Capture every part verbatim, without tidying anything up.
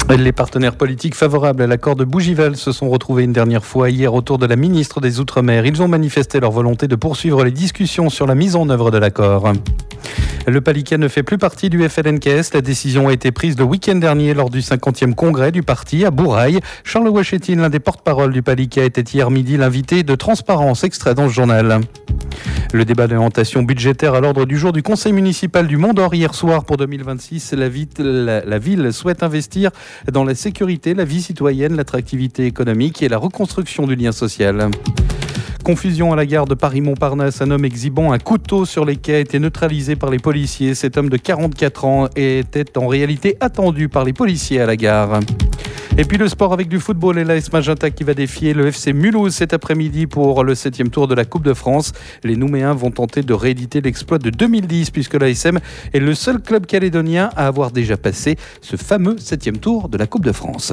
Les partenaires politiques favorables à l'accord de Bougival se sont retrouvés une dernière fois hier autour de la ministre des Outre-mer. Ils ont manifesté leur volonté de poursuivre les discussions sur la mise en œuvre de l'accord. Le Palika ne fait plus partie du F L N K S. La décision a été prise le week-end dernier lors du cinquantième congrès du parti à Bourail. Charles Ouachetine, l'un des porte-parole du Palika, était hier midi l'invité de Transparence, extrait dans ce journal. Le débat d'orientation budgétaire à l'ordre du jour du conseil municipal du Mont-d'Or hier soir pour deux mille vingt-six. La, la, la ville souhaite investir dans la sécurité, la vie citoyenne, l'attractivité économique et la reconstruction du lien social. Confusion à la gare de Paris-Montparnasse. Un homme exhibant un couteau sur les quais a été neutralisé par les policiers. Cet homme de quarante-quatre ans était en réalité attendu par les policiers à la gare. Et puis le sport avec du football et l'A S Magenta qui va défier le F C Mulhouse cet après-midi pour le septième tour de la Coupe de France. Les Nouméens vont tenter de rééditer l'exploit de deux mille dix puisque l'A S M est le seul club calédonien à avoir déjà passé ce fameux septième tour de la Coupe de France.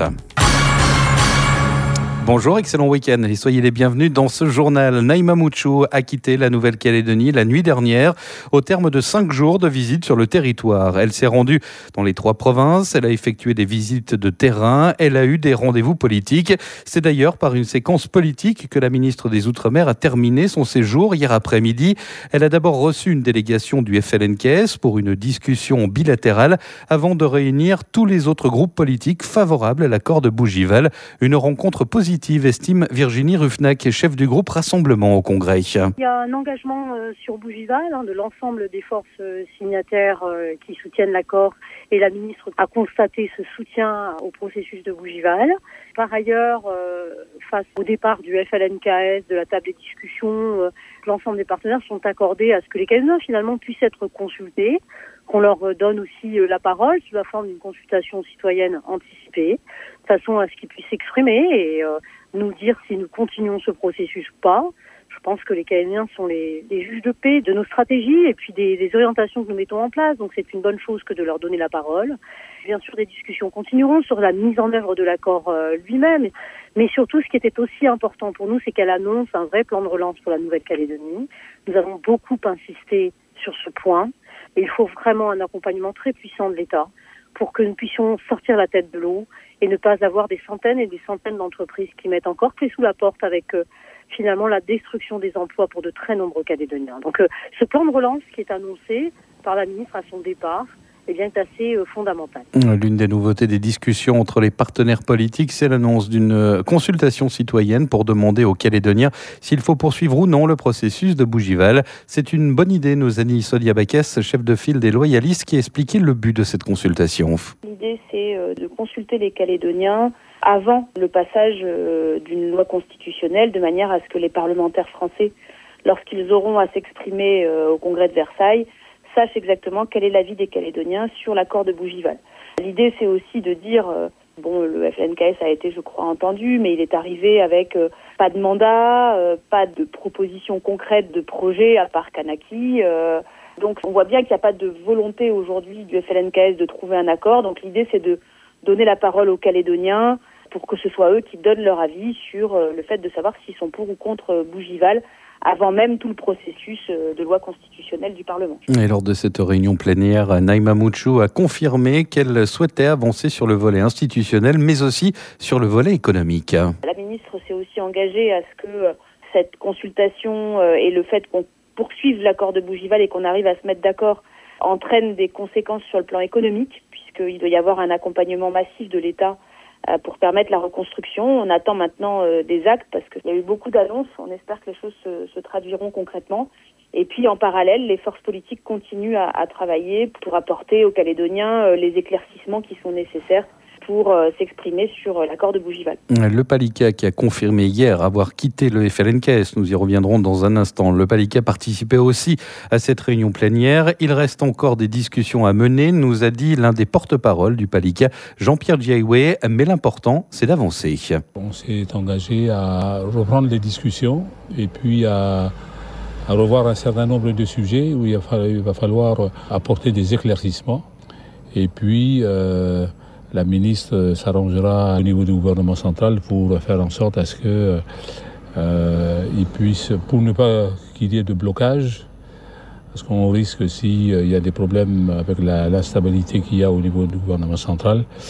Bonjour, excellent week-end et soyez les bienvenus dans ce journal. Naïma Mouchou a quitté la Nouvelle-Calédonie la nuit dernière au terme de cinq jours de visite sur le territoire. Elle s'est rendue dans les trois provinces, elle a effectué des visites de terrain, elle a eu des rendez-vous politiques. C'est d'ailleurs par une séquence politique que la ministre des Outre-mer a terminé son séjour hier après-midi. Elle a d'abord reçu une délégation du F L N K S pour une discussion bilatérale avant de réunir tous les autres groupes politiques favorables à l'accord de Bougival. Une rencontre positive, estime Virginie Ruffnac, chef du groupe Rassemblement au Congrès. Il y a un engagement euh, sur Bougival hein, de l'ensemble des forces euh, signataires euh, qui soutiennent l'accord et la ministre a constaté ce soutien au processus de Bougival. Par ailleurs, euh, face au départ du F L N K S, de la table des discussions, euh, l'ensemble des partenaires sont accordés à ce que les Calédoniens finalement puissent être consultés, qu'on leur donne aussi euh, la parole sous la forme d'une consultation citoyenne anticipée, de façon à ce qu'ils puissent s'exprimer et euh, nous dire si nous continuons ce processus ou pas. Je pense que les Calédoniens sont les, les juges de paix de nos stratégies et puis des, des orientations que nous mettons en place. Donc c'est une bonne chose que de leur donner la parole. Bien sûr, des discussions continueront sur la mise en œuvre de l'accord euh, lui-même. Mais surtout, ce qui était aussi important pour nous, c'est qu'elle annonce un vrai plan de relance pour la Nouvelle-Calédonie. Nous avons beaucoup insisté sur ce point. Et il faut vraiment un accompagnement très puissant de l'État pour que nous puissions sortir la tête de l'eau et ne pas avoir des centaines et des centaines d'entreprises qui mettent encore clé sous la porte avec euh, finalement la destruction des emplois pour de très nombreux Calédoniens. Donc euh, ce plan de relance qui est annoncé par la ministre à son départ, eh bien, est assez euh, fondamental. L'une des nouveautés des discussions entre les partenaires politiques, c'est l'annonce d'une consultation citoyenne pour demander aux Calédoniens s'il faut poursuivre ou non le processus de Bougival. C'est une bonne idée, nous a dit Sonia Bakès, chef de file des loyalistes, qui a expliqué le but de cette consultation. L'idée, c'est de consulter les Calédoniens avant le passage d'une loi constitutionnelle, de manière à ce que les parlementaires français, lorsqu'ils auront à s'exprimer au Congrès de Versailles, sachent exactement quel est l'avis des Calédoniens sur l'accord de Bougival. L'idée, c'est aussi de dire, euh, bon, le F L N K S a été, je crois, entendu, mais il est arrivé avec euh, pas de mandat, euh, pas de proposition concrète de projet à part Kanaki. Euh, donc, on voit bien qu'il n'y a pas de volonté aujourd'hui du F L N K S de trouver un accord. Donc, l'idée, c'est de donner la parole aux Calédoniens pour que ce soit eux qui donnent leur avis sur euh, le fait de savoir s'ils sont pour ou contre euh, Bougival, avant même tout le processus de loi constitutionnelle du Parlement. Et lors de cette réunion plénière, Naïma Mouchou a confirmé qu'elle souhaitait avancer sur le volet institutionnel, mais aussi sur le volet économique. La ministre s'est aussi engagée à ce que cette consultation et le fait qu'on poursuive l'accord de Bougival et qu'on arrive à se mettre d'accord entraînent des conséquences sur le plan économique, puisqu'il doit y avoir un accompagnement massif de l'État pour permettre la reconstruction. On attend maintenant euh, des actes parce qu'il y a eu beaucoup d'annonces. On espère que les choses se, se traduiront concrètement. Et puis en parallèle, les forces politiques continuent à, à travailler pour apporter aux Calédoniens euh, les éclaircissements qui sont nécessaires pour euh, s'exprimer sur euh, l'accord de Bougival. Le Palika qui a confirmé hier avoir quitté le F L N K S, nous y reviendrons dans un instant. Le Palika participait aussi à cette réunion plénière. Il reste encore des discussions à mener, nous a dit l'un des porte-parole du Palika, Jean-Pierre Diaoué, mais l'important, c'est d'avancer. On s'est engagé à reprendre les discussions et puis à, à revoir un certain nombre de sujets où il va falloir, il va falloir apporter des éclaircissements. Et puis... Euh, La ministre s'arrangera au niveau du gouvernement central pour faire en sorte à ce que euh, il puisse, pour ne pas qu'il y ait de blocage, parce qu'on risque s'il y a des problèmes avec la, la stabilité qu'il y a au niveau du gouvernement central,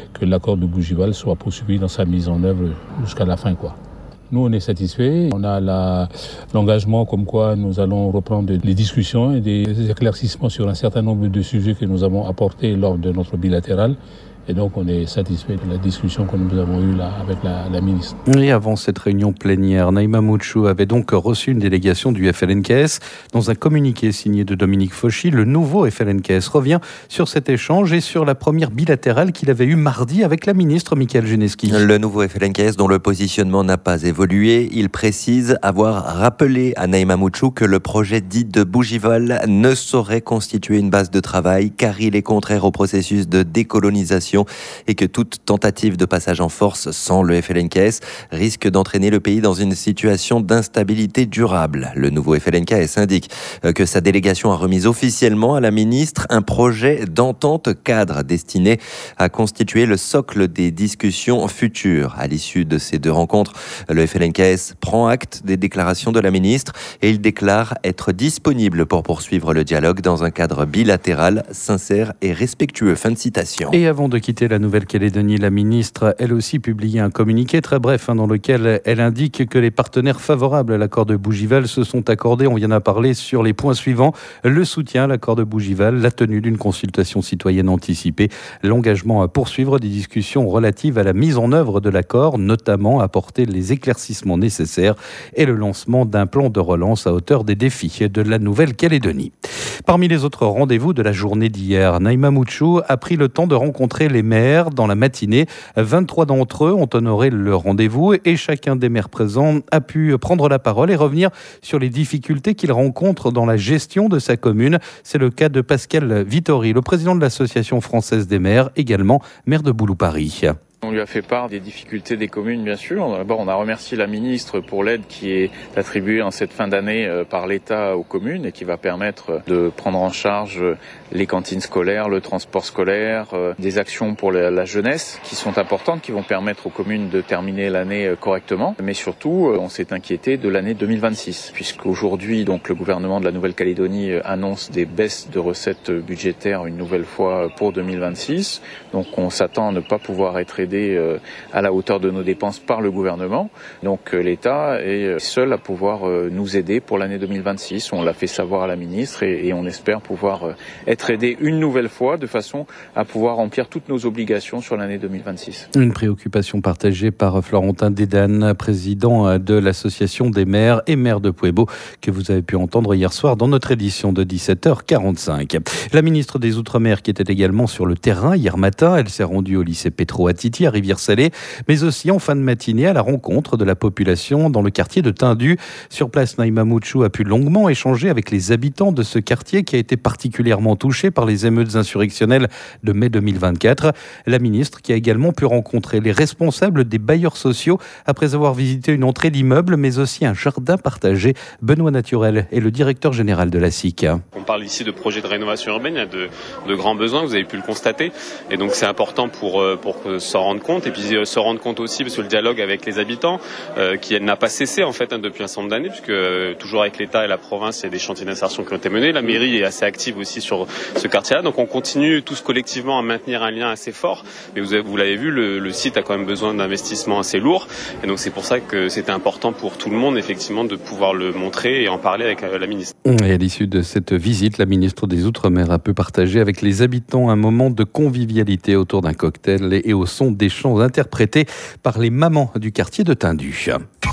que l'accord de Bougival soit poursuivi dans sa mise en œuvre jusqu'à la fin, quoi. Nous, on est satisfaits. On a la, l'engagement comme quoi nous allons reprendre les discussions et des éclaircissements sur un certain nombre de sujets que nous avons apportés lors de notre bilatéral. Et donc, on est satisfait de la discussion que nous avons eue là avec la, la ministre. Et avant cette réunion plénière, Naïma Mouchou avait donc reçu une délégation du F L N K S. Dans un communiqué signé de Dominique Fauchy, le nouveau F L N K S revient sur cet échange et sur la première bilatérale qu'il avait eue mardi avec la ministre Michaëlle Genneski. Le nouveau F L N K S, dont le positionnement n'a pas évolué, il précise avoir rappelé à Naïma Mouchou que le projet dit de Bougival ne saurait constituer une base de travail car il est contraire au processus de décolonisation et que toute tentative de passage en force sans le F L N K S risque d'entraîner le pays dans une situation d'instabilité durable. Le nouveau F L N K S indique que sa délégation a remis officiellement à la ministre un projet d'entente cadre destiné à constituer le socle des discussions futures. À l'issue de ces deux rencontres, le F L N K S prend acte des déclarations de la ministre et il déclare être disponible pour poursuivre le dialogue dans un cadre bilatéral, sincère et respectueux. Fin de citation. Et avant de quitter la Nouvelle-Calédonie, la ministre, elle aussi, publié un communiqué très bref hein, dans lequel elle indique que les partenaires favorables à l'accord de Bougival se sont accordés, on vient à parler sur les points suivants, le soutien à l'accord de Bougival, la tenue d'une consultation citoyenne anticipée, l'engagement à poursuivre des discussions relatives à la mise en œuvre de l'accord, notamment apporter les éclaircissements nécessaires et le lancement d'un plan de relance à hauteur des défis de la Nouvelle-Calédonie. Parmi les autres rendez-vous de la journée d'hier, Naïma Mouchou a pris le temps de rencontrer les maires dans la matinée. vingt-trois d'entre eux ont honoré le rendez-vous et chacun des maires présents a pu prendre la parole et revenir sur les difficultés qu'il rencontre dans la gestion de sa commune. C'est le cas de Pascal Vittori, le président de l'Association française des maires, également maire de Boulou-Paris. On lui a fait part des difficultés des communes, bien sûr. D'abord, on a remercié la ministre pour l'aide qui est attribuée en cette fin d'année par l'État aux communes et qui va permettre de prendre en charge les cantines scolaires, le transport scolaire, des actions pour la jeunesse qui sont importantes, qui vont permettre aux communes de terminer l'année correctement. Mais surtout, on s'est inquiété de l'année deux mille vingt-six, puisqu'aujourd'hui, donc, le gouvernement de la Nouvelle-Calédonie annonce des baisses de recettes budgétaires une nouvelle fois pour deux mille vingt-six. Donc, on s'attend à ne pas pouvoir être aidé à la hauteur de nos dépenses par le gouvernement. Donc l'État est seul à pouvoir nous aider pour l'année deux mille vingt-six. On l'a fait savoir à la ministre et, et on espère pouvoir être aidé une nouvelle fois de façon à pouvoir remplir toutes nos obligations sur l'année deux mille vingt-six. Une préoccupation partagée par Florentin Dédane, président de l'Association des maires et maires de Puebo, que vous avez pu entendre hier soir dans notre édition de dix-sept heures quarante-cinq. La ministre des Outre-mer qui était également sur le terrain hier matin, elle s'est rendue au lycée Petro Atiti à Rivière-Salée, mais aussi en fin de matinée à la rencontre de la population dans le quartier de Tindu. Sur place, Naïma Mouchou a pu longuement échanger avec les habitants de ce quartier qui a été particulièrement touché par les émeutes insurrectionnelles de mai deux mille vingt-quatre. La ministre qui a également pu rencontrer les responsables des bailleurs sociaux après avoir visité une entrée d'immeuble, mais aussi un jardin partagé. Benoît Naturel est le directeur général de la S I C. On parle ici de projets de rénovation urbaine, il y a de, de grands besoins, vous avez pu le constater, et donc c'est important pour, pour s'en rendre compte, et puis se rendre compte aussi, parce que le dialogue avec les habitants, euh, qui n'a pas cessé en fait hein, depuis un certain nombre d'années, puisque euh, toujours avec l'État et la province, il y a des chantiers d'insertion qui ont été menés, la mairie est assez active aussi sur ce quartier-là, donc on continue tous collectivement à maintenir un lien assez fort, mais vous, avez, vous l'avez vu, le, le site a quand même besoin d'investissements assez lourds, et donc c'est pour ça que c'était important pour tout le monde, effectivement, de pouvoir le montrer et en parler avec la, la ministre. Et à l'issue de cette visite, la ministre des Outre-mer a pu partager avec les habitants un moment de convivialité autour d'un cocktail et au son des chants interprétés par les mamans du quartier de Tindu.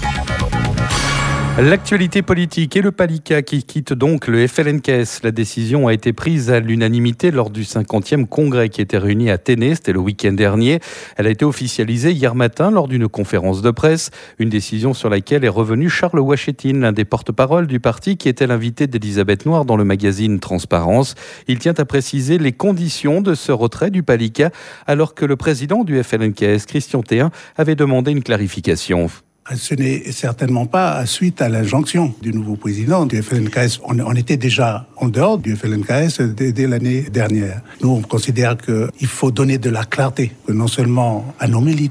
L'actualité politique et le Palika qui quitte donc le F L N K S. La décision a été prise à l'unanimité lors du cinquantième congrès qui était réuni à Téné, c'était le week-end dernier. Elle a été officialisée hier matin lors d'une conférence de presse. Une décision sur laquelle est revenu Charles Ouachetine, l'un des porte-parole du parti qui était l'invité d'Elisabeth Noir dans le magazine Transparence. Il tient à préciser les conditions de ce retrait du Palika alors que le président du F L N K S, Christian Théin, avait demandé une clarification. Ce n'est certainement pas suite à l'injonction du nouveau président du F L N K S. On, on était déjà en dehors du F L N K S dès, dès l'année dernière. Nous, on considère qu'il faut donner de la clarté, que non seulement à nos militants,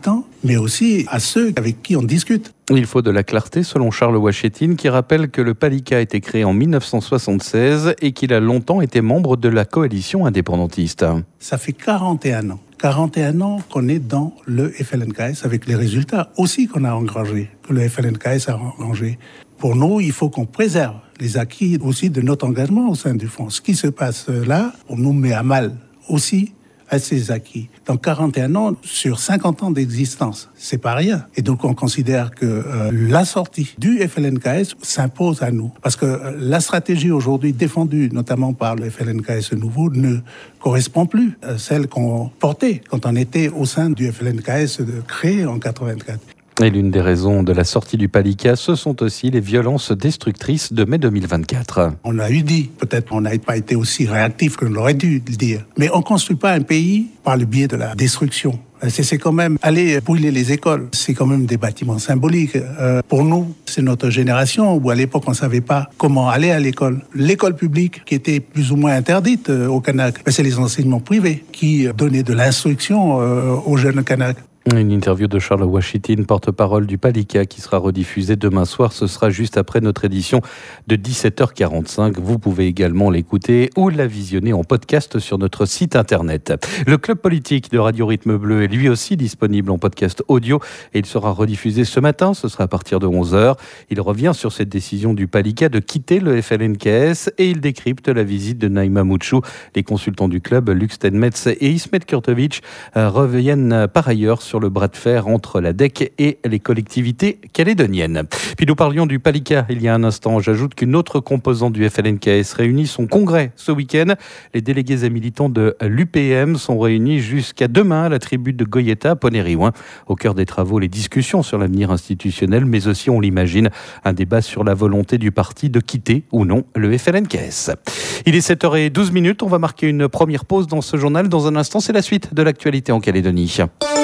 mais aussi à ceux avec qui on discute. Il faut de la clarté, selon Charles Wachetine, qui rappelle que le Palika a été créé en dix-neuf cent soixante-seize et qu'il a longtemps été membre de la coalition indépendantiste. Ça fait quarante et un ans. quarante et un ans qu'on est dans le F L N K S avec les résultats aussi qu'on a engrangés, que le F L N K S a engrangés. Pour nous, il faut qu'on préserve les acquis aussi de notre engagement au sein du Front. Ce qui se passe là, on nous met à mal aussi à ces acquis. Dans quarante et un ans, sur cinquante ans d'existence, c'est pas rien. Et donc on considère que euh, la sortie du F L N K S s'impose à nous. Parce que euh, la stratégie aujourd'hui défendue, notamment par le F L N K S nouveau, ne correspond plus à celle qu'on portait quand on était au sein du F L N K S créé en quatre-vingt-quatre. Et l'une des raisons de la sortie du Palika, ce sont aussi les violences destructrices de mai deux mille vingt-quatre. On l'a eu dit, peut-être on n'a pas été aussi réactif que l'on aurait dû le dire. Mais on ne construit pas un pays par le biais de la destruction. C'est, c'est quand même aller brûler les écoles. C'est quand même des bâtiments symboliques. Euh, pour nous, c'est notre génération où à l'époque on ne savait pas comment aller à l'école. L'école publique qui était plus ou moins interdite euh, au Kanak, c'est les enseignements privés qui donnaient de l'instruction euh, aux jeunes Kanaks. Une interview de Charles Wachetine, porte-parole du Palika, qui sera rediffusée demain soir. Ce sera juste après notre édition de dix-sept heures quarante-cinq. Vous pouvez également l'écouter ou la visionner en podcast sur notre site internet. Le club politique de Radio Rythme Bleu est lui aussi disponible en podcast audio et il sera rediffusé ce matin. Ce sera à partir de onze heures. Il revient sur cette décision du Palika de quitter le F L N K S et il décrypte la visite de Naïma Moutchou. Les consultants du club, Luc Stenmetz et Ismet Kurtovic, reviennent par ailleurs sur sur le bras de fer entre la D E C et les collectivités calédoniennes. Puis nous parlions du Palika il y a un instant. J'ajoute qu'une autre composante du F L N K S réunit son congrès ce week-end. Les délégués et militants de l'U P M sont réunis jusqu'à demain à la tribune de Goyeta à Ponériouin. Au cœur des travaux, les discussions sur l'avenir institutionnel, mais aussi, on l'imagine, un débat sur la volonté du parti de quitter ou non le F L N K S. Il est sept heures douze minutes. On va marquer une première pause dans ce journal. Dans un instant, c'est la suite de l'actualité en Calédonie.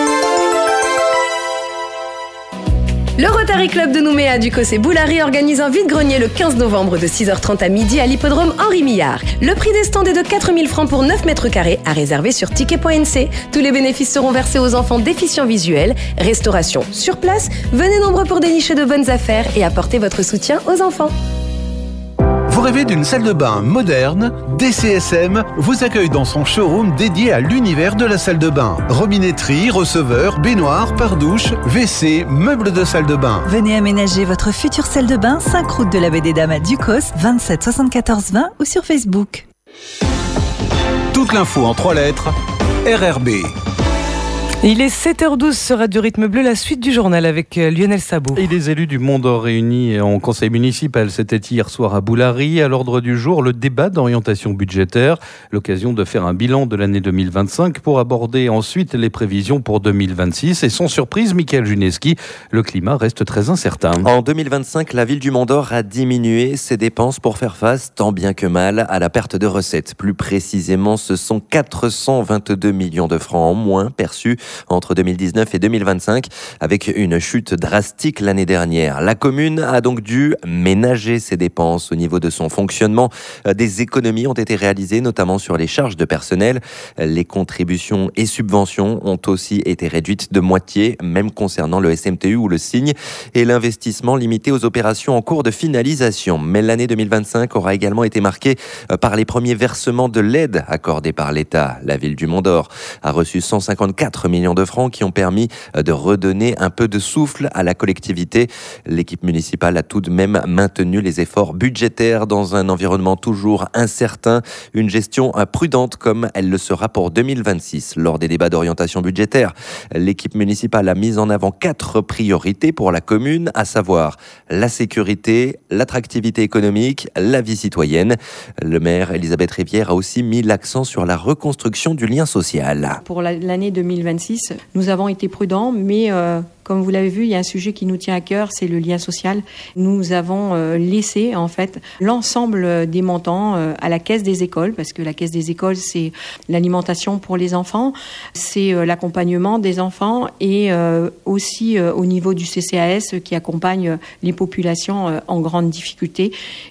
Le Rotary Club de Nouméa du Cossé-Boulari organise un vide-grenier le quinze novembre de six heures trente à midi à l'hippodrome Henri Millard. Le prix des stands est de quatre mille francs pour neuf mètres carrés à réserver sur ticket point n c. Tous les bénéfices seront versés aux enfants déficients visuels. Restauration sur place. Venez nombreux pour dénicher de bonnes affaires et apporter votre soutien aux enfants. Vous rêvez d'une salle de bain moderne? D C S M vous accueille dans son showroom dédié à l'univers de la salle de bain. Robinetterie, receveur, baignoire, pare-douche, W C, meubles de salle de bain. Venez aménager votre future salle de bain, cinq route de la Baie des Dames à Ducos, vingt-sept soixante-quatorze vingt ou sur Facebook. Toute l'info en trois lettres, R R B. Il est sept heures douze sur Radio Rythme Bleu, la suite du journal avec Lionel Sabot. Et les élus du Mont-d'Or réunis en conseil municipal, c'était hier soir à Boulari. À l'ordre du jour, le débat d'orientation budgétaire, l'occasion de faire un bilan de l'année deux mille vingt-cinq pour aborder ensuite les prévisions pour deux mille vingt-six. Et sans surprise, Michael Juneski, le climat reste très incertain. En deux mille vingt-cinq, la ville du Mont-d'Or a diminué ses dépenses pour faire face, tant bien que mal, à la perte de recettes. Plus précisément, ce sont quatre cent vingt-deux millions de francs en moins perçus entre deux mille dix-neuf et deux mille vingt-cinq, avec une chute drastique l'année dernière. La commune a donc dû ménager ses dépenses au niveau de son fonctionnement. Des économies ont été réalisées, notamment sur les charges de personnel. Les contributions et subventions ont aussi été réduites de moitié, même concernant le S M T U ou le Cygne, et l'investissement limité aux opérations en cours de finalisation. Mais l'année deux mille vingt-cinq aura également été marquée par les premiers versements de l'aide accordée par l'État. La ville du Mont-d'Or a reçu cent cinquante-quatre millions de francs qui ont permis de redonner un peu de souffle à la collectivité. L'équipe municipale a tout de même maintenu les efforts budgétaires dans un environnement toujours incertain. Une gestion prudente comme elle le sera pour deux mille vingt-six. Lors des débats d'orientation budgétaire, l'équipe municipale a mis en avant quatre priorités pour la commune, à savoir la sécurité, l'attractivité économique, la vie citoyenne. Le maire Elisabeth Rivière a aussi mis l'accent sur la reconstruction du lien social. Pour l'année deux mille vingt-six, nous avons été prudents, mais euh, comme vous l'avez vu, il y a un sujet qui nous tient à cœur, c'est le lien social. Nous avons euh, laissé en fait l'ensemble des montants euh, à la caisse des écoles, parce que la caisse des écoles, c'est l'alimentation pour les enfants, c'est euh, l'accompagnement des enfants et euh, aussi euh, au niveau du C C A S qui accompagne les populations euh, en grande difficulté.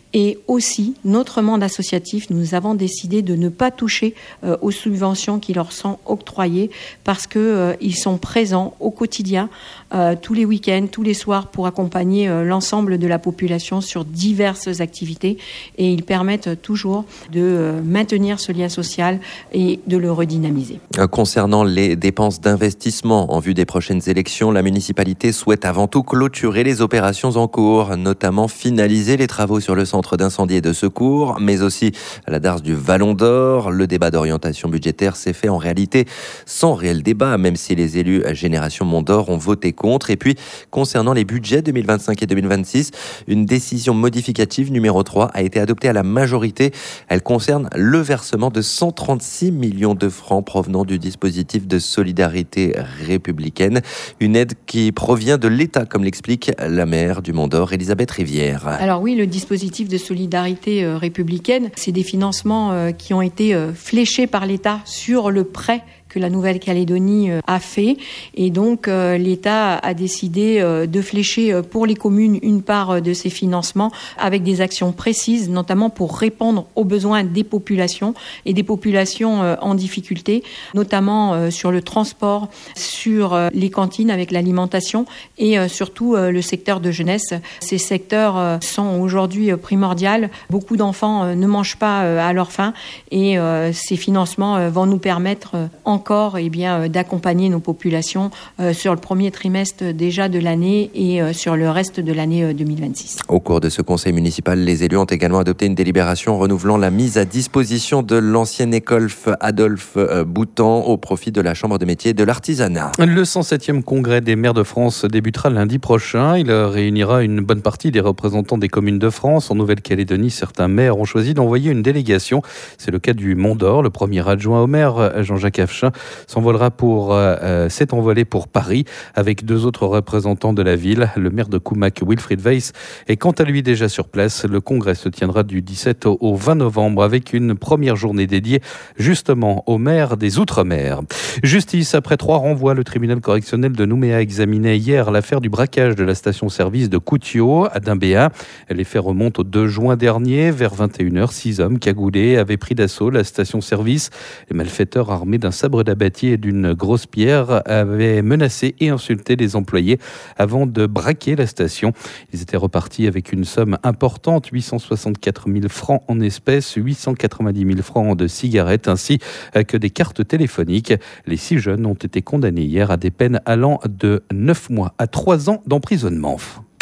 Et aussi, notre monde associatif, nous avons décidé de ne pas toucher euh, aux subventions qui leur sont octroyées parce qu'ils euh, sont présents au quotidien, euh, tous les week-ends, tous les soirs pour accompagner euh, l'ensemble de la population sur diverses activités et ils permettent toujours de euh, maintenir ce lien social et de le redynamiser. Concernant les dépenses d'investissement en vue des prochaines élections, la municipalité souhaite avant tout clôturer les opérations en cours, notamment finaliser les travaux sur le centre d'incendie et de secours, mais aussi la darse du Vallon d'Or. Le débat d'orientation budgétaire s'est fait en réalité sans réel débat, même si les élus Génération Mont d'Or ont voté contre. Et puis, concernant les budgets deux mille vingt-cinq et deux mille vingt-six, une décision modificative numéro trois a été adoptée à la majorité. Elle concerne le versement de cent trente-six millions de francs provenant du dispositif de solidarité républicaine. Une aide qui provient de l'État, comme l'explique la maire du Mont d'Or, Elisabeth Rivière. Alors oui, le dispositif de solidarité euh, républicaine, c'est des financements euh, qui ont été euh, fléchés par l'État sur le prêt que la Nouvelle-Calédonie a fait. Et donc, euh, l'État a décidé euh, de flécher euh, pour les communes une part euh, de ces financements avec des actions précises, notamment pour répondre aux besoins des populations et des populations euh, en difficulté, notamment euh, sur le transport, sur euh, les cantines avec l'alimentation et euh, surtout euh, le secteur de jeunesse. Ces secteurs euh, sont aujourd'hui euh, primordiaux. Beaucoup d'enfants euh, ne mangent pas euh, à leur faim et euh, ces financements euh, vont nous permettre euh, en encore eh bien, d'accompagner nos populations euh, sur le premier trimestre déjà de l'année et euh, sur le reste de l'année euh, deux mille vingt-six. Au cours de ce conseil municipal, les élus ont également adopté une délibération renouvelant la mise à disposition de l'ancienne école Adolphe Boutan au profit de la Chambre de métiers de l'artisanat. Le cent septième congrès des maires de France débutera lundi prochain. Il réunira une bonne partie des représentants des communes de France. En Nouvelle-Calédonie, certains maires ont choisi d'envoyer une délégation. C'est le cas du Mont d'Or. Le premier adjoint au maire, Jean-Jacques Afchin, s'envolera pour, euh, s'est envolé pour Paris avec deux autres représentants de la ville. Le maire de Koumak, Wilfried Weiss, est quant à lui déjà sur place. Le congrès se tiendra du dix-sept au vingt novembre avec une première journée dédiée justement aux maires des Outre-mer. Justice, après trois renvois, le tribunal correctionnel de Nouméa examinait hier l'affaire du braquage de la station-service de Koutio à Dimbéa. Les faits remontent au deux juin dernier. Vers vingt et une heures, six hommes cagoulés avaient pris d'assaut la station-service. Les malfaiteurs armés d'un sabre d'abattier et d'une grosse pierre avaient menacé et insulté les employés avant de braquer la station. Ils étaient repartis avec une somme importante, huit cent soixante-quatre mille francs en espèces, huit cent quatre-vingt-dix mille francs de cigarettes ainsi que des cartes téléphoniques. Les six jeunes ont été condamnés hier à des peines allant de neuf mois à trois ans d'emprisonnement.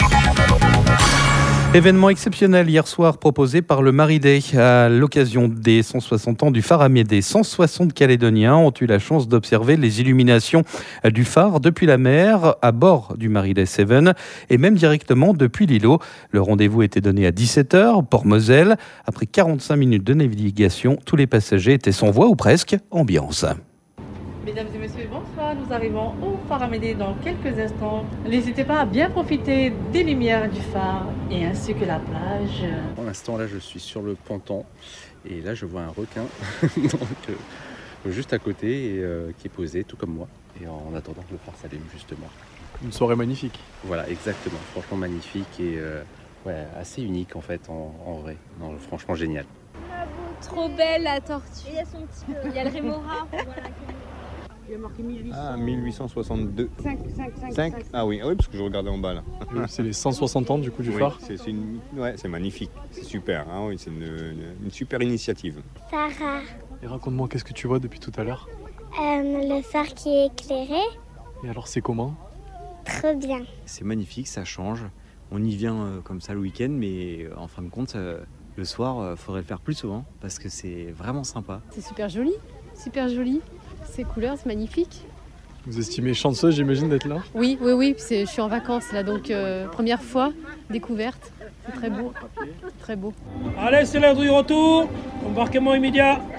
Événement exceptionnel hier soir proposé par le Maridé à l'occasion des cent soixante ans du phare Amédée. cent soixante Calédoniens ont eu la chance d'observer les illuminations du phare depuis la mer à bord du Maridé sept et même directement depuis l'îlot. Le rendez-vous était donné à dix-sept heures, Port-Moselle. Après quarante-cinq minutes de navigation, tous les passagers étaient sans voix ou presque. Ambiance. Mesdames et messieurs, bonsoir. Nous arrivons au phare Amédée dans quelques instants. N'hésitez pas à bien profiter des lumières du phare et ainsi que la plage. Pour l'instant, là, je suis sur le ponton et là, je vois un requin donc, euh, juste à côté et, euh, qui est posé, tout comme moi. Et en attendant que le phare s'allume, justement. Une soirée magnifique. Voilà, exactement. Franchement magnifique et euh, ouais, assez unique en fait, en, en vrai. Non, franchement génial. Trop belle la tortue. Il y a son petit, il y a le rémora. Voilà. Il y a marqué mille huit cents. Ah, mille huit cent soixante-deux. cinq, cinq, cinq, cinq. Ah oui, ah oui, parce que je regardais en bas là. Oui, c'est les cent soixante ans du coup du oui, phare. C'est, c'est, une... ouais, c'est magnifique, c'est super. Hein, oui, c'est une, une, une super initiative. Sarah. Et raconte-moi, qu'est-ce que tu vois depuis tout à l'heure? euh, Le phare qui est éclairé. Et alors, c'est comment? Très bien. C'est magnifique, ça change. On y vient euh, comme ça le week-end, mais euh, en fin de compte, euh, le soir, il euh, faudrait le faire plus souvent parce que c'est vraiment sympa. C'est super joli, super joli. Ces couleurs, c'est magnifique. Vous estimez chanceuse, j'imagine, d'être là? Oui, oui, oui. C'est, je suis en vacances là, donc euh, première fois, découverte. C'est très beau, très beau. Allez, c'est l'heure du retour. Embarquement immédiat.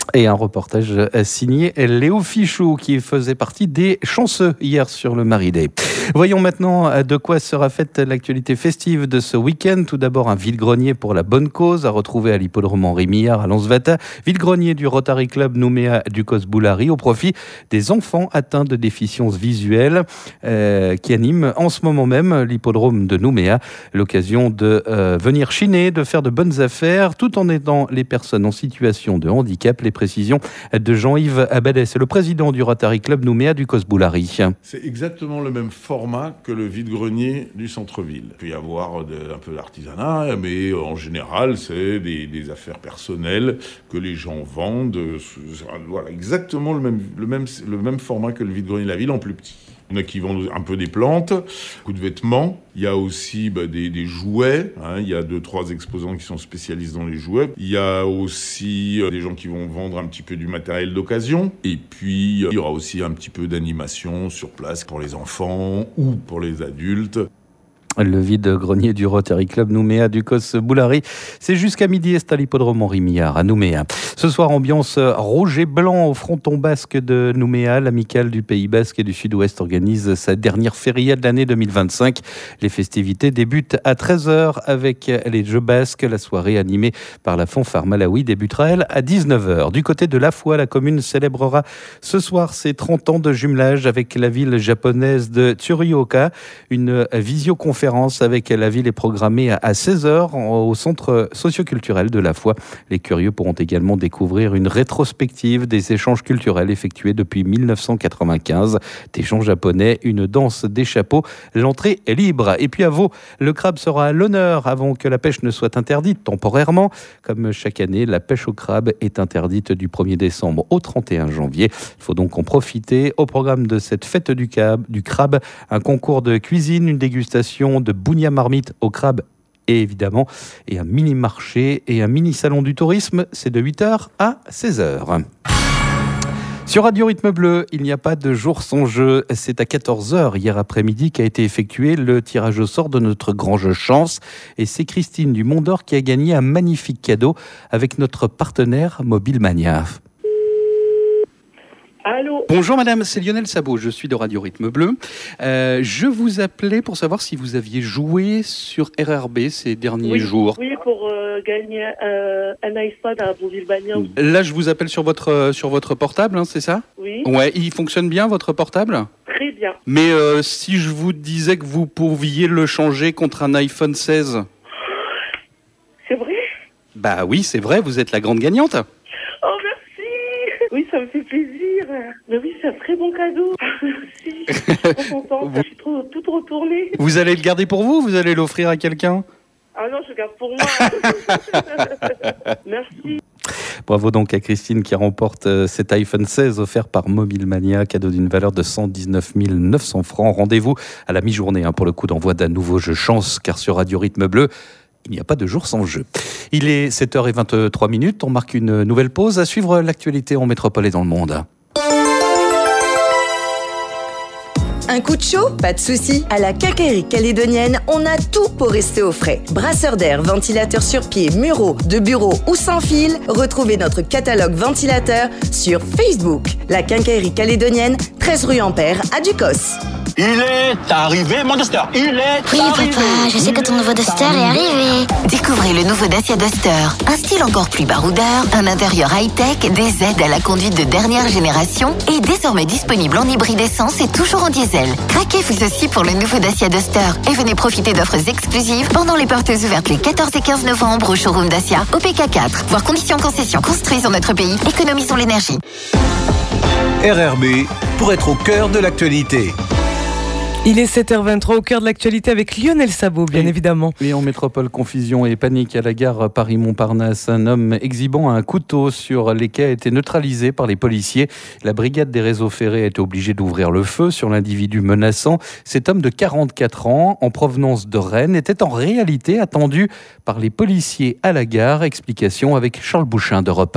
Et un reportage signé Léo Fichou qui faisait partie des chanceux hier sur le Maridé. Voyons maintenant de quoi sera faite l'actualité festive de ce week-end. Tout d'abord, un vide-grenier pour la bonne cause à retrouver à l'hippodrome Henri Millard à Lansvata. Vide-grenier du Rotary Club Nouméa du Cos Boulari au profit des enfants atteints de déficience visuelle euh, qui animent en ce moment même l'hippodrome de Nouméa. L'occasion de euh, venir chiner, de faire de bonnes affaires tout en aidant les personnes en situation de handicap. Les précisions de Jean-Yves Abadès, c'est le président du Rotary Club Nouméa du Cos Boulari. C'est exactement le même format que le vide-grenier du centre-ville. Il peut y avoir de, un peu d'artisanat, mais en général, c'est des, des affaires personnelles que les gens vendent. Voilà, exactement le même, le même, le même format que le vide-grenier de la ville, en plus petit. Il y en a qui vendent un peu des plantes, beaucoup de vêtements. Il y a aussi bah, des, des jouets. Hein. Il y a deux, trois exposants qui sont spécialistes dans les jouets. Il y a aussi euh, des gens qui vont vendre un petit peu du matériel d'occasion. Et puis, euh, il y aura aussi un petit peu d'animation sur place pour les enfants ou pour les adultes. Le vide-grenier du Rotary Club Nouméa du Cos Boulari, c'est jusqu'à midi, est à l'hippodrome Henri Millard à Nouméa. Ce soir, ambiance rouge et blanc au fronton basque de Nouméa. L'amicale du Pays Basque et du Sud-Ouest organise sa dernière feria de l'année deux mille vingt-cinq. Les festivités débutent à treize heures avec les Jeux basques. La soirée animée par la fanfare Malawi débutera, elle, à dix-neuf heures. Du côté de Lafoix, la commune célébrera ce soir ses trente ans de jumelage avec la ville japonaise de Tsurioka. Une visioconférence avec la ville est programmée à seize heures au centre socioculturel de Lafoix. Les curieux pourront également découvrir une rétrospective des échanges culturels effectués depuis mille neuf cent quatre-vingt-quinze. Des chants japonais, une danse des chapeaux. L'entrée est libre. Et puis à Vaud, le crabe sera à l'honneur avant que la pêche ne soit interdite temporairement. Comme chaque année, la pêche au crabe est interdite du premier décembre au trente et un janvier. Il faut donc en profiter. Au programme de cette fête du crabe, du crabe, un concours de cuisine, une dégustation de bougnat marmite au crabe et évidemment, et un mini-marché et un mini-salon du tourisme, c'est de huit heures à seize heures. Sur Radio Rythme Bleu, il n'y a pas de jour sans jeu. C'est à quatorze heures hier après-midi qu'a été effectué le tirage au sort de notre grand jeu chance. Et c'est Christine du Mont d'Or qui a gagné un magnifique cadeau avec notre partenaire Mobile Mania. Allô. Bonjour madame, c'est Lionel Sabot, je suis de Radio Rythme Bleu. Euh, je vous appelais pour savoir si vous aviez joué sur R R B ces derniers oui, jours. Oui, pour euh, gagner euh, un iPhone à Mobile-Mania. Là, je vous appelle sur votre, sur votre portable, hein, c'est ça ? Oui. Ouais, il fonctionne bien votre portable ? Très bien. Mais euh, si je vous disais que vous pouviez le changer contre un iPhone seize ? C'est vrai ? Bah oui, c'est vrai, vous êtes la grande gagnante. Oh merci. Oui, ça me fait plaisir. Mais oui, c'est un très bon cadeau. Merci. Je suis trop contente. Je suis trop, toute retournée. Vous allez le garder pour vous ou vous allez l'offrir à quelqu'un ? Ah non, je le garde pour moi. Merci. Bravo donc à Christine qui remporte cet iPhone seize offert par Mobile Mania, cadeau d'une valeur de cent dix-neuf mille neuf cents francs. Rendez-vous à la mi-journée hein, pour le coup d'envoi d'un nouveau jeu chance, car sur Radio Rythme Bleu, il n'y a pas de jour sans jeu. Il est sept heures vingt-trois minutes, on marque une nouvelle pause. À suivre l'actualité en métropole et dans le monde. Un coup de chaud? Pas de souci. À la Quincaillerie Calédonienne, on a tout pour rester au frais. Brasseur d'air, ventilateur sur pied, muraux, de bureau ou sans fil. Retrouvez notre catalogue ventilateur sur Facebook. La Quincaillerie Calédonienne, treize rue Ampère à Ducos. Il est arrivé, mon Duster. Il est oui, arrivé. Oui, papa, je sais que ton nouveau Duster est arrivé. Découvrez le nouveau Dacia Duster. Un style encore plus baroudeur, un intérieur high-tech, des aides à la conduite de dernière génération et désormais disponible en hybride essence et toujours en diesel. Craquez vous aussi pour le nouveau Dacia Duster et venez profiter d'offres exclusives pendant les portes ouvertes les quatorze et quinze novembre au showroom Dacia au P K quatre. Voir conditions concession, construisons notre pays, économisons l'énergie. R R B pour être au cœur de l'actualité. Il est sept heures vingt-trois au cœur de l'actualité avec Lionel Sabot, bien et, évidemment. Et en métropole, confusion et panique à la gare Paris-Montparnasse. Un homme exhibant un couteau sur les quais a été neutralisé par les policiers. La brigade des réseaux ferrés a été obligée d'ouvrir le feu sur l'individu menaçant. Cet homme de quarante-quatre ans, en provenance de Rennes, était en réalité attendu par les policiers à la gare. Explication avec Charles Bouchin d'Europe un.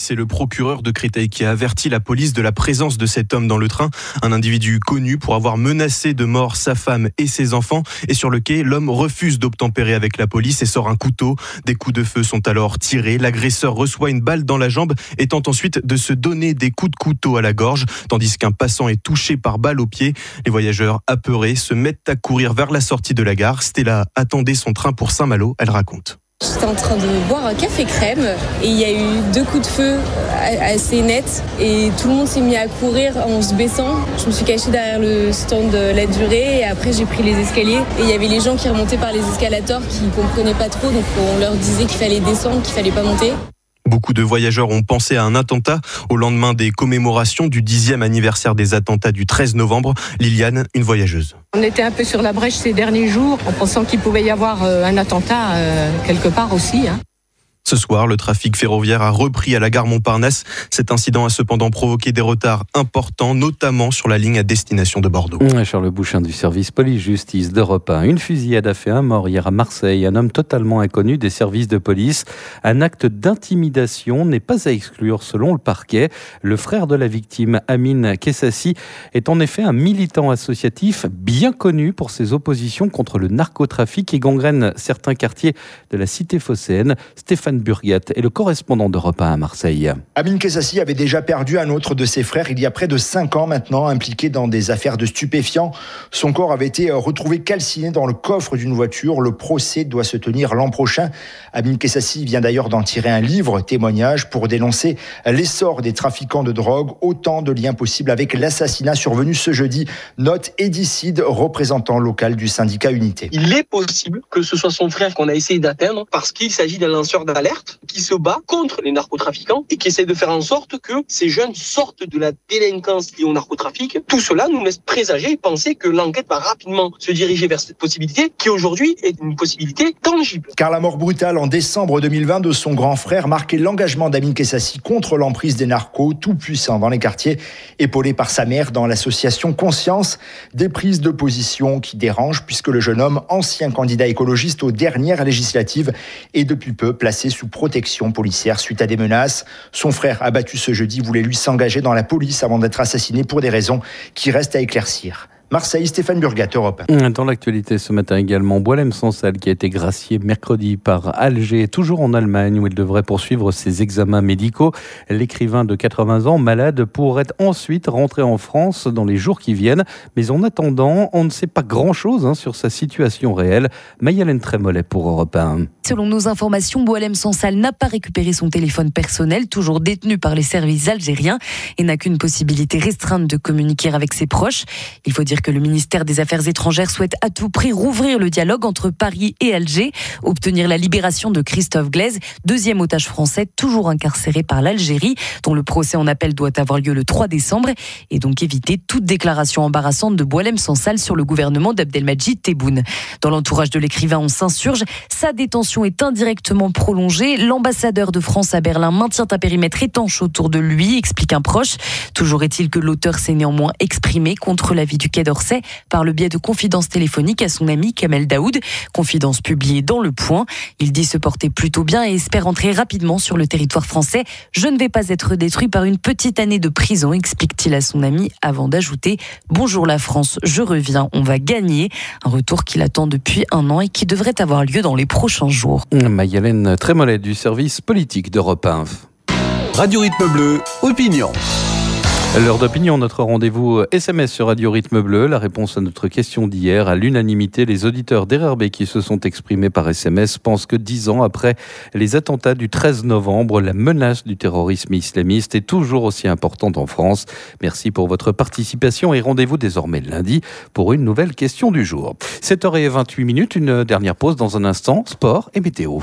C'est le procureur de Créteil qui a averti la police de la présence de cet homme dans le train, un individu connu pour avoir menacé de mort sa femme et ses enfants. Et sur le quai, l'homme refuse d'obtempérer avec la police et sort un couteau. Des coups de feu sont alors tirés. L'agresseur reçoit une balle dans la jambe et tente ensuite de se donner des coups de couteau à la gorge, tandis qu'un passant est touché par balle au pied. Les voyageurs, apeurés, se mettent à courir vers la sortie de la gare. Stella attendait son train pour Saint-Malo, elle raconte. J'étais en train de boire un café crème et il y a eu deux coups de feu assez nets et tout le monde s'est mis à courir en se baissant. Je me suis cachée derrière le stand de la durée et après j'ai pris les escaliers et il y avait les gens qui remontaient par les escalators qui comprenaient pas trop, donc on leur disait qu'il fallait descendre, qu'il fallait pas monter. Beaucoup de voyageurs ont pensé à un attentat au lendemain des commémorations du dixième anniversaire des attentats du treize novembre. Liliane, une voyageuse. On était un peu sur la brèche ces derniers jours en pensant qu'il pouvait y avoir un attentat euh, quelque part aussi. Hein. Ce soir, le trafic ferroviaire a repris à la gare Montparnasse. Cet incident a cependant provoqué des retards importants, notamment sur la ligne à destination de Bordeaux. Charles Bouchin du service police-justice d'Europe un. Une fusillade a fait un mort hier à Marseille. Un homme totalement inconnu des services de police. Un acte d'intimidation n'est pas à exclure selon le parquet. Le frère de la victime, Amine Kessassi, est en effet un militant associatif bien connu pour ses oppositions contre le narcotrafic qui gangrène certains quartiers de la cité phocéenne. Stéphane Burgat est le correspondant d'Europe un à Marseille. Amine Kessassi avait déjà perdu un autre de ses frères il y a près de cinq ans maintenant, impliqué dans des affaires de stupéfiants. Son corps avait été retrouvé calciné dans le coffre d'une voiture. Le procès doit se tenir l'an prochain. Amine Kessassi vient d'ailleurs d'en tirer un livre, témoignage, pour dénoncer l'essor des trafiquants de drogue. Autant de liens possibles avec l'assassinat survenu ce jeudi. Note Edicide, représentant local du syndicat Unité. Il est possible que ce soit son frère qu'on a essayé d'atteindre parce qu'il s'agit d'un lanceur d'alerte qui se bat contre les narcotrafiquants et qui essaie de faire en sorte que ces jeunes sortent de la délinquance liée au narcotrafic. Tout cela nous laisse présager et penser que l'enquête va rapidement se diriger vers cette possibilité qui aujourd'hui est une possibilité tangible. Car la mort brutale en décembre deux mille vingt de son grand frère marquait l'engagement d'Amine Kessassi contre l'emprise des narcos, tout puissant dans les quartiers, épaulé par sa mère dans l'association Conscience. Des prises de position qui dérangent puisque le jeune homme, ancien candidat écologiste aux dernières législatives, est depuis peu placé sous protection policière suite à des menaces. Son frère, abattu ce jeudi, voulait lui s'engager dans la police avant d'être assassiné pour des raisons qui restent à éclaircir. Marseille, Stéphane Burgat, Europe. Dans l'actualité ce matin également, Boualem Sansal qui a été gracié mercredi par Alger, toujours en Allemagne où il devrait poursuivre ses examens médicaux. L'écrivain de quatre-vingts ans, malade, pourrait ensuite rentrer en France dans les jours qui viennent. Mais en attendant, on ne sait pas grand-chose hein, sur sa situation réelle. Mayalène Trémollet pour Europe un. Selon nos informations, Boualem Sansal n'a pas récupéré son téléphone personnel, toujours détenu par les services algériens, et n'a qu'une possibilité restreinte de communiquer avec ses proches. Il faut dire que le ministère des Affaires étrangères souhaite à tout prix rouvrir le dialogue entre Paris et Alger, obtenir la libération de Christophe Glaise, deuxième otage français toujours incarcéré par l'Algérie, dont le procès en appel doit avoir lieu le trois décembre, et donc éviter toute déclaration embarrassante de Boualem Sansal sur le gouvernement d'Abdelmadjid Tebboune. Dans l'entourage de l'écrivain, on s'insurge. Sa détention est indirectement prolongée. L'ambassadeur de France à Berlin maintient un périmètre étanche autour de lui, explique un proche. Toujours est-il que l'auteur s'est néanmoins exprimé contre l'avis du Quai d'Orsay par le biais de confidences téléphoniques à son ami Kamel Daoud, confidence publiée dans Le Point. Il dit se porter plutôt bien et espère entrer rapidement sur le territoire français. Je ne vais pas être détruit par une petite année de prison, explique-t-il à son ami, avant d'ajouter « Bonjour la France, je reviens, on va gagner ». Un retour qu'il attend depuis un an et qui devrait avoir lieu dans les prochains jours. Mayalène Trémollet du service politique d'Europe un. Radio Rythme Bleu, opinion. L'heure d'opinion, notre rendez-vous S M S sur Radio Rythme Bleu. La réponse à notre question d'hier, à l'unanimité, les auditeurs d'R R B qui se sont exprimés par S M S pensent que dix ans après les attentats du treize novembre, la menace du terrorisme islamiste est toujours aussi importante en France. Merci pour votre participation et rendez-vous désormais lundi pour une nouvelle question du jour. sept heures vingt-huit minutes, une dernière pause dans un instant, sport et météo.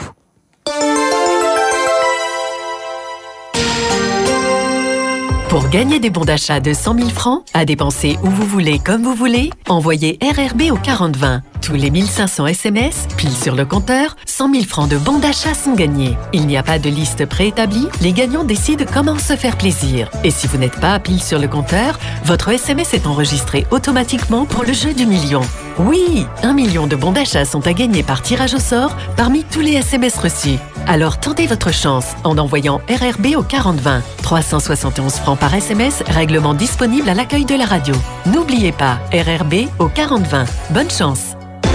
Pour gagner des bons d'achat de cent mille francs, à dépenser où vous voulez, comme vous voulez, envoyez R R B au quarante vingt. Tous les mille cinq cents S M S, pile sur le compteur, cent mille francs de bons d'achat sont gagnés. Il n'y a pas de liste préétablie, les gagnants décident comment se faire plaisir. Et si vous n'êtes pas pile sur le compteur, votre S M S est enregistré automatiquement pour le jeu du million. Oui, un million de bons d'achat sont à gagner par tirage au sort parmi tous les S M S reçus. Alors tentez votre chance en envoyant R R B au quarante vingt. trois cent soixante et onze francs par S M S, règlement disponible à l'accueil de la radio. N'oubliez pas, R R B au quarante vingt. Bonne chance.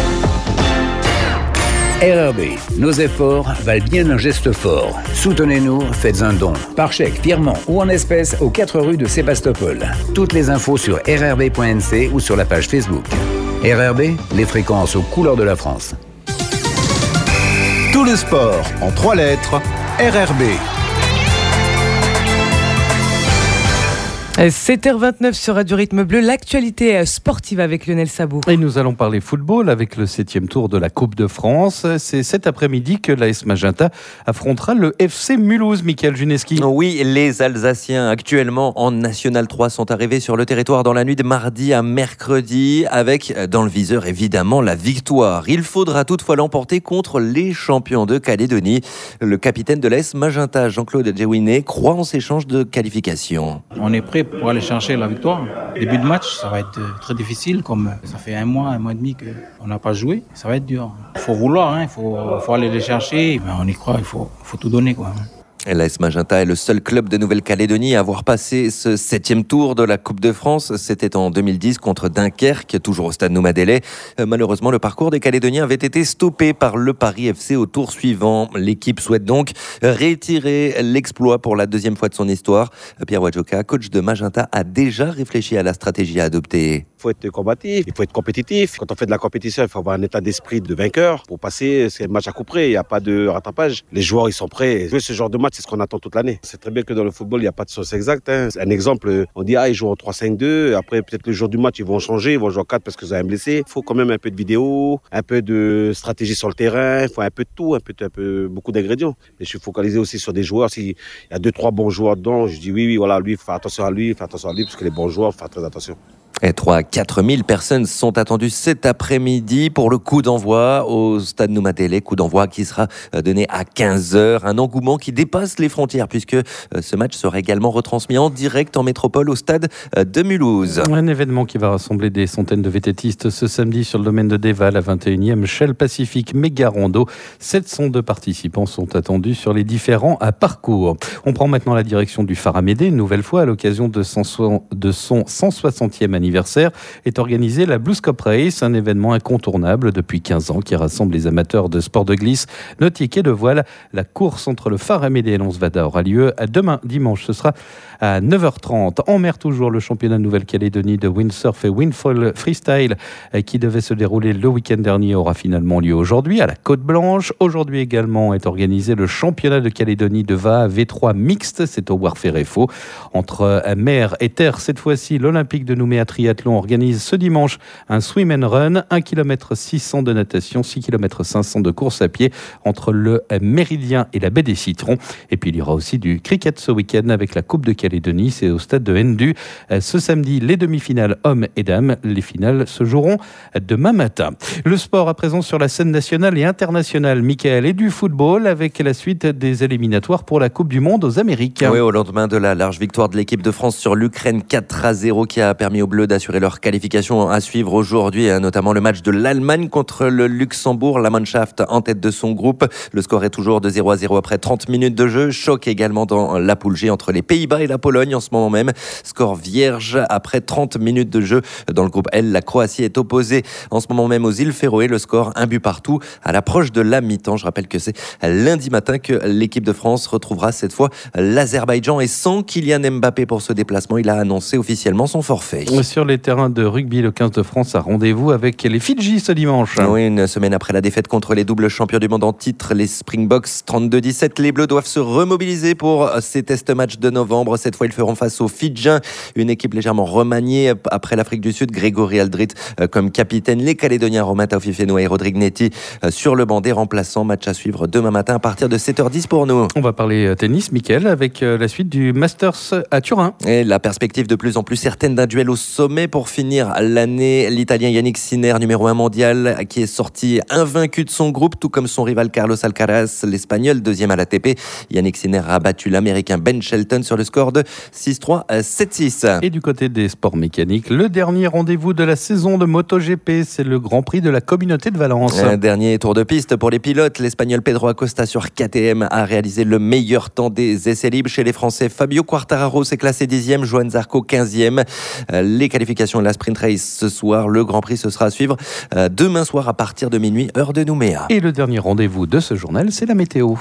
R R B, nos efforts valent bien un geste fort. Soutenez-nous, faites un don. Par chèque, virement ou en espèces aux quatre rues de Sébastopol. Toutes les infos sur r r b point n c ou sur la page Facebook. R R B, les fréquences aux couleurs de la France. Tout le sport en trois lettres, R R B. sept heures vingt-neuf sur Radio Rythme Bleu, l'actualité sportive avec Lionel Sabot. Et nous allons parler football avec le septième tour de la Coupe de France. C'est cet après-midi que l'A S Magenta affrontera le F C Mulhouse, Michael Juneski. Oui, les Alsaciens actuellement en National trois sont arrivés sur le territoire dans la nuit de mardi à mercredi avec dans le viseur évidemment la victoire. Il faudra toutefois l'emporter contre les champions de Calédonie. Le capitaine de l'A S Magenta, Jean-Claude Djewineh, croit en ces chances de qualification. On est prêt pour aller chercher la victoire. Début de match, ça va être très difficile, comme ça fait un mois, un mois et demi qu'on n'a pas joué. Ça va être dur. Il faut vouloir, il hein, faut, faut aller les chercher. Mais on y croit, il faut, faut tout donner, quoi. L'A S Magenta est le seul club de Nouvelle-Calédonie à avoir passé ce septième tour de la Coupe de France. C'était en deux mille dix contre Dunkerque, toujours au stade Noumadélé. Malheureusement, le parcours des Calédoniens avait été stoppé par le Paris F C au tour suivant. L'équipe souhaite donc réitérer l'exploit pour la deuxième fois de son histoire. Pierre Wadjoka, coach de Magenta, a déjà réfléchi à la stratégie à adopter. Il faut être combatif, il faut être compétitif. Quand on fait de la compétition, il faut avoir un état d'esprit de vainqueur. Pour passer, c'est un match à coup près, il n'y a pas de rattrapage. Les joueurs, ils sont prêts. Jouer ce genre de match, c'est ce qu'on attend toute l'année. C'est très bien que dans le football, il n'y a pas de sauce exacte. Hein. Un exemple, on dit, ah, ils jouent en trois cinq deux. Après, peut-être le jour du match, ils vont changer, ils vont jouer en quatre parce que vous avez un blessé. Il faut quand même un peu de vidéo, un peu de stratégie sur le terrain. Il faut un peu de tout, un peu, un peu beaucoup d'ingrédients. Mais je suis focalisé aussi sur des joueurs. S'il y a deux, trois bons joueurs dedans, je dis oui, oui, voilà, lui, faut faire attention à lui, faire attention à lui, parce que les bons joueurs, faut faire très attention. Et trois à quatre mille personnes sont attendues cet après-midi pour le coup d'envoi au stade Noumadélé. Coup d'envoi qui sera donné à quinze heures. Un engouement qui dépasse les frontières puisque ce match sera également retransmis en direct en métropole au stade de Mulhouse. Un événement qui va rassembler des centaines de vététistes ce samedi sur le domaine de Déval, la vingt et unième Shell Pacific Méga Rando. sept cent deux participants sont attendus sur les différents parcours. On prend maintenant la direction du Phare Amédée, une nouvelle fois à l'occasion de son cent soixantième anniversaire. Est organisé la Blues Cup Race, un événement incontournable depuis quinze ans qui rassemble les amateurs de sport de glisse, nautique et de voile. La course entre le Phare Amédée et Lons-Vada aura lieu demain dimanche. Ce sera à neuf heures trente. En mer toujours, le championnat de Nouvelle-Calédonie de windsurf et windfall freestyle qui devait se dérouler le week-end dernier aura finalement lieu aujourd'hui à la Côte-Blanche. Aujourd'hui également est organisé le championnat de Calédonie de V A V trois mixte. C'est au Warferefo. Entre mer et terre, cette fois-ci, l'Olympique de Nouméa Triathlon organise ce dimanche un swim and run, un kilomètre six cents de natation, six kilomètres cinq cents de course à pied entre le Méridien et la baie des Citrons. Et puis il y aura aussi du cricket ce week-end avec la Coupe de Calédonie, c'est au stade de Hendu. Ce samedi, les demi-finales hommes et dames, les finales se joueront demain matin. Le sport à présent sur la scène nationale et internationale, Michael, et du football avec la suite des éliminatoires pour la Coupe du Monde aux Amériques. Oui, au lendemain de la large victoire de l'équipe de France sur l'Ukraine quatre à zéro qui a permis aux Bleus d'assurer leur qualification à suivre aujourd'hui, notamment le match de l'Allemagne contre le Luxembourg. La Mannschaft en tête de son groupe. Le score est toujours de zéro à zéro après trente minutes de jeu. Choc également dans la poule G entre les Pays-Bas et la Pologne en ce moment même. Score vierge après trente minutes de jeu. Dans le groupe L, la Croatie est opposée en ce moment même aux îles Féroé. Le score un but partout à l'approche de la mi-temps. Je rappelle que c'est lundi matin que l'équipe de France retrouvera cette fois l'Azerbaïdjan et sans Kylian Mbappé pour ce déplacement. Il a annoncé officiellement son forfait. Sur les terrains de rugby, le quinze de France a rendez-vous avec les Fidji ce dimanche. Oui, une semaine après la défaite contre les doubles champions du monde en titre, les Springboks trente-deux dix-sept. Les Bleus doivent se remobiliser pour ces test matchs de novembre. Cette fois, ils feront face aux Fidjiens, une équipe légèrement remaniée après l'Afrique du Sud. Grégory Aldrit comme capitaine. Les Calédoniens Romain Taufifenua et Rodrigue Netti sur le banc des remplaçants. Match à suivre demain matin à partir de sept heures dix pour nous. On va parler tennis, Mickaël, avec la suite du Masters à Turin. Et la perspective de plus en plus certaine d'un duel au sol sommet pour finir l'année. L'Italien Yannick Sinner, numéro un mondial, qui est sorti invaincu de son groupe, tout comme son rival Carlos Alcaraz, l'Espagnol, deuxième à l'A T P. Yannick Sinner a battu l'Américain Ben Shelton sur le score de six trois, sept six. Et du côté des sports mécaniques, le dernier rendez-vous de la saison de MotoGP, c'est le Grand Prix de la Communauté de Valence. Un dernier tour de piste pour les pilotes. L'Espagnol Pedro Acosta sur K T M a réalisé le meilleur temps des essais libres. Chez les Français, Fabio Quartararo s'est classé dixième, Johann Zarco quinzième. Les qualifications de la Sprint Race ce soir, le Grand Prix, ce sera à suivre demain soir à partir de minuit, heure de Nouméa. Et le dernier rendez-vous de ce journal, c'est la météo.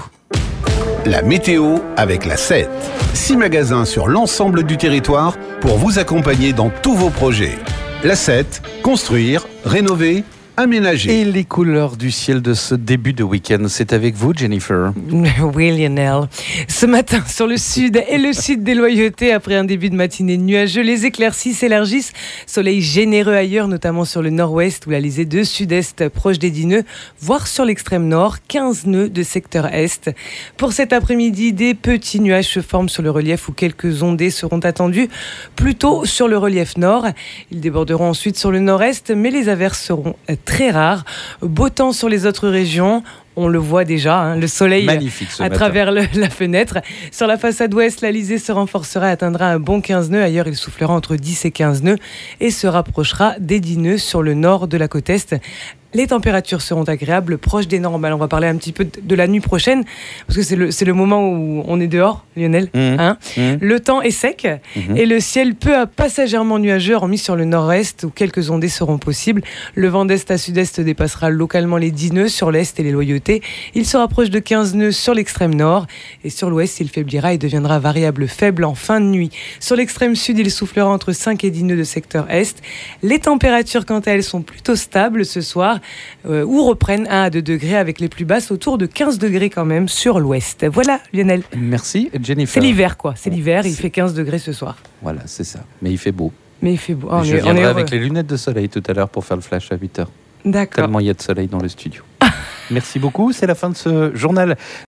La météo avec la sept. Six magasins sur l'ensemble du territoire pour vous accompagner dans tous vos projets. La sept, construire, rénover, aménager. Et les couleurs du ciel de ce début de week-end, c'est avec vous, Jennifer. Oui, Lionel. Ce matin, sur le sud et le sud des Loyautés, après un début de matinée nuageux, les éclaircies s'élargissent. Soleil généreux ailleurs, notamment sur le nord-ouest ou l'Alizé de sud-est, proche des dix nœuds, voire sur l'extrême nord, quinze nœuds de secteur est. Pour cet après-midi, des petits nuages se forment sur le relief où quelques ondées seront attendues, plutôt sur le relief nord. Ils déborderont ensuite sur le nord-est, mais les averses seront très rares. Beau temps sur les autres régions. On le voit déjà, hein, le soleil à travers le, la fenêtre. Sur la façade ouest, l'Alizé se renforcera et atteindra un bon quinze nœuds. Ailleurs, il soufflera entre dix et quinze nœuds et se rapprochera des dix nœuds sur le nord de la côte est. Les températures seront agréables, proches des normales. On va parler un petit peu de la nuit prochaine, parce que c'est le, c'est le moment où on est dehors, Lionel. Mmh. Hein mmh. Le temps est sec mmh. et le ciel peu à passagèrement nuageux, hormis sur le nord-est, où quelques ondées seront possibles. Le vent d'est à sud-est dépassera localement les dix nœuds sur l'est et les Loyautés. Il se rapproche de quinze nœuds sur l'extrême nord. Et sur l'ouest, il faiblira et deviendra variable faible en fin de nuit. Sur l'extrême sud, il soufflera entre cinq et dix nœuds de secteur est. Les températures, quant à elles, sont plutôt stables ce soir. Euh, ou reprennent un à deux degrés avec les plus basses autour de quinze degrés quand même sur l'ouest. Voilà, Lionel. Merci, Jennifer. C'est l'hiver, quoi. C'est l'hiver, il fait quinze degrés ce soir. Voilà, c'est ça. Mais il fait beau. Mais il fait beau. Oh, je est, viendrai avec les lunettes de soleil tout à l'heure pour faire le flash à huit heures. D'accord. Tellement il y a de soleil dans le studio. Merci beaucoup, c'est la fin de ce journal.